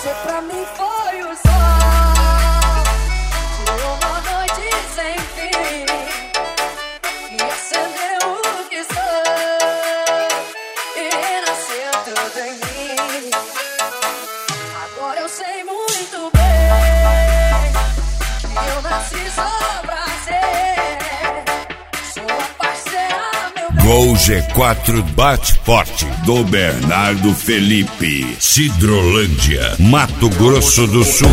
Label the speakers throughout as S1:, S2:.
S1: Você pra mim foi o sol de uma noite sem fim, e acendeu o que sou, e renasceu tudo em mim. Agora eu sei muito bem que eu nasci só pra ser sua parceira, meu bem.
S2: Gol G4 Bate Forte, do Bernardo Felipe, Cidrolândia, Mato Grosso do Sul.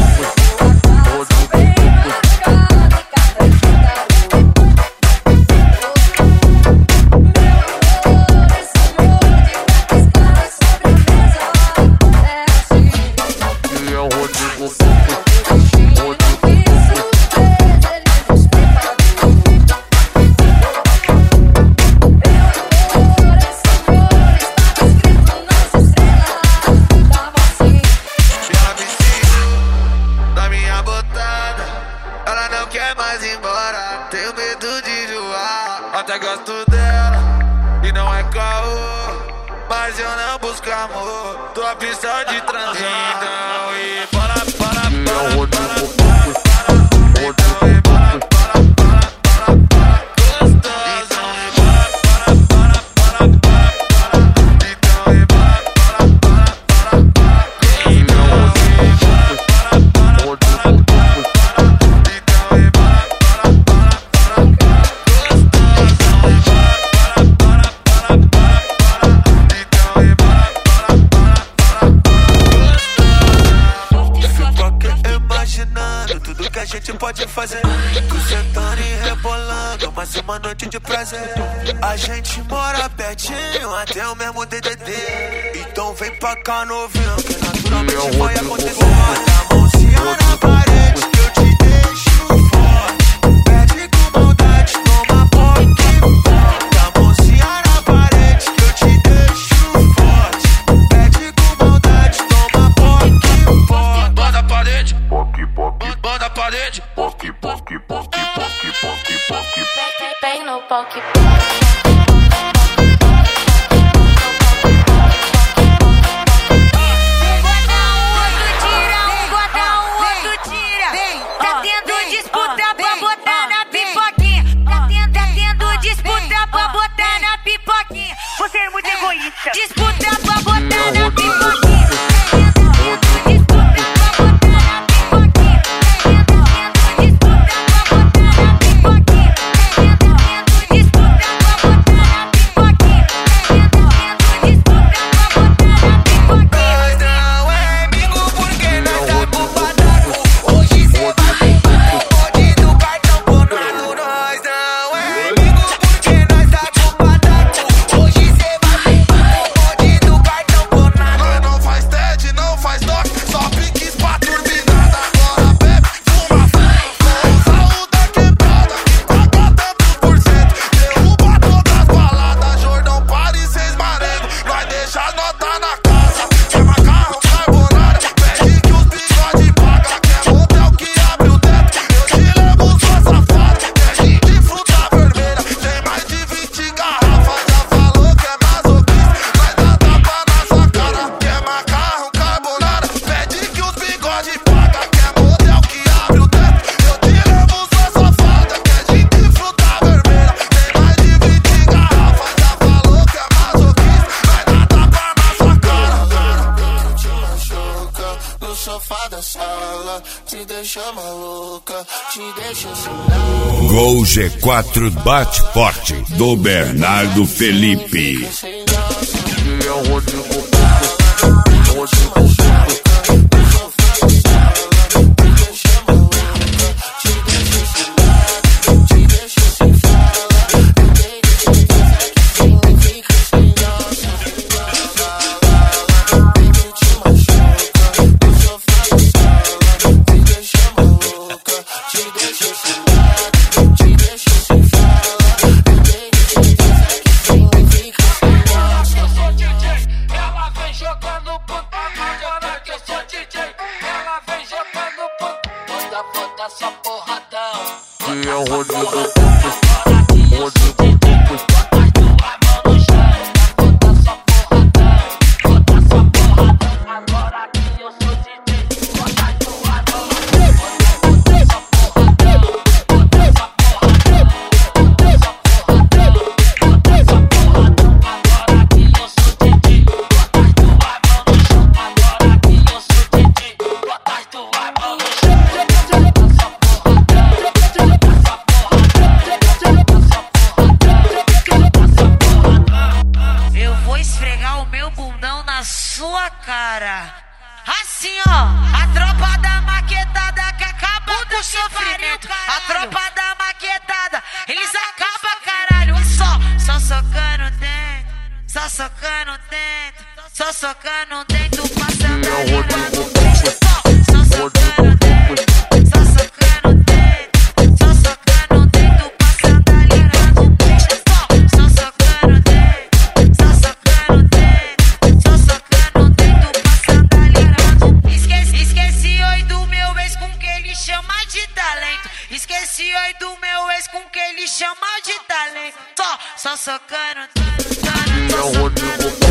S3: Tenho medo de enjoar, até gosto dela e não é caô, mas eu não busco amor, tô a precisar de transar. Então e para. Tudo que a gente pode fazer, tu sentando e rebolando, mas uma noite de prazer. A gente mora pertinho, até o mesmo DDD. Então vem pra cá novinho, que naturalmente vai acontecer. Bota a mãozinha na parede, que eu te deixo forte. Pede com maldade, toma pouco. Bota a mãozinha na parede, que eu te deixo forte. Pede com maldade, toma pouco. Bota a parede, bota a parede,
S1: Bem no poque.
S4: Você é muito egoísta.
S1: Disputa pra botar na pipoquinha.
S3: Te deixa maluca, te deixa assim.
S2: Gol G4 Bate Forte, do Bernardo Felipe.
S1: Só porradão. Agora que eu sou DJ.
S5: Assim, ó, a tropa da maquetada que acaba com o sofrimento. A tropa da maquetada, eles acabam, caralho. Só socando dentro, só socando dentro, só socando dentro, passando a língua no peito. Só socando dentro, só socando dentro, só socando dentro, passando a língua no peito. Só socando dentro, só socando dentro, só socando dentro, passando a língua no peito. Esqueci oi do meu ex com que ele chama de talento. Esqueci oi do meu ex com que ele chama de talento. Só socando, só socando.